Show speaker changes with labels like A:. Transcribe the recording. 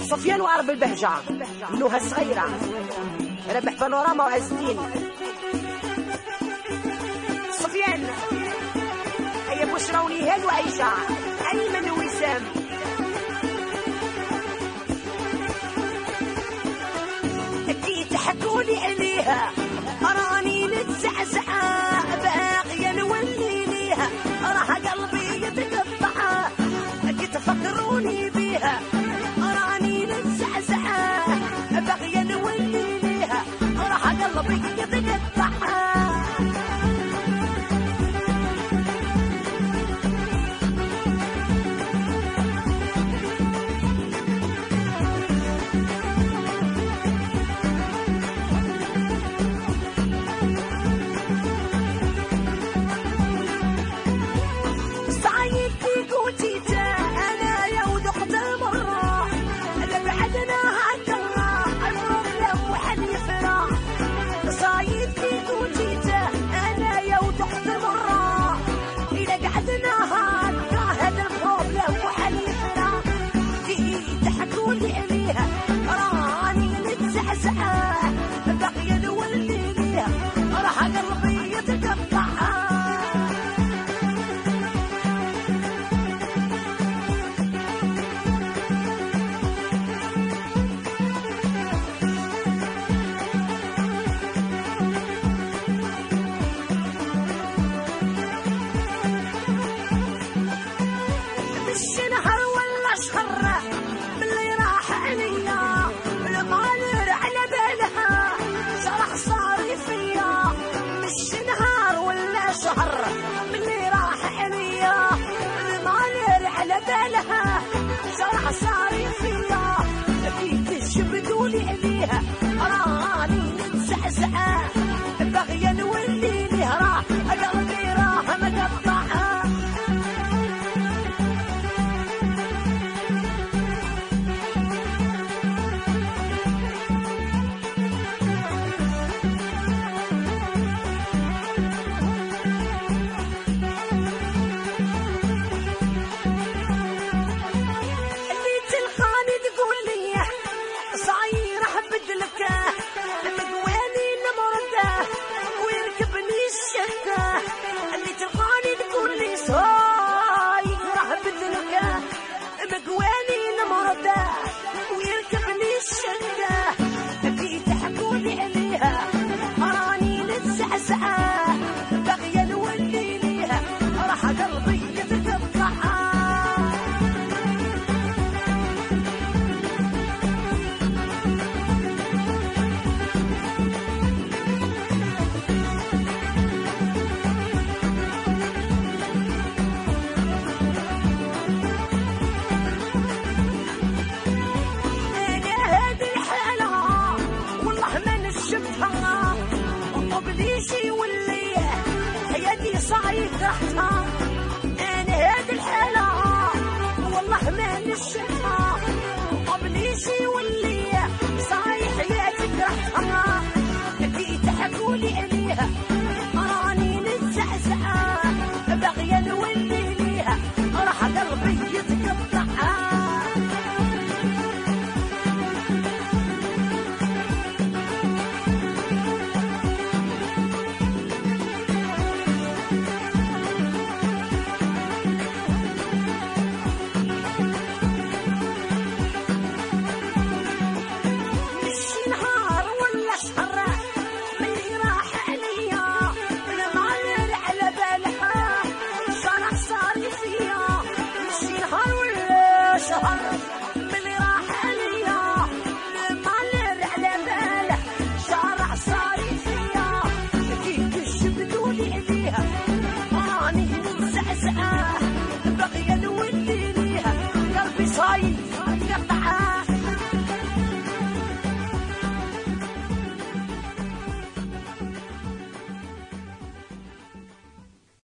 A: صفيان وعرب البهجة نوها الصغيرة ربح بانوراما وعز الدين صفيان هيا بشرى ونهال وعيشة أيمن ووسام أكيد حكولي عليها راني نتزعزع باقية نولي ليها راح قلبي يتقطع أكيد تفكروني بيها راني نتزعزع باقية نولي ليها راح قلبي يتقطع صاري فيا أكيد تشبدولي عليها راني نتزعزع باغية نولي ليها قلبي راح مقطعها صايدتها أنا هذه الحالة والله ما نشتها قبلي شي واللي صايح حياتي كرهتها أكيد تحكولي عليها راني نتزعزع باغية نولي ليها راح قلبي يتقطع باغية نولي ليها قلبي صايد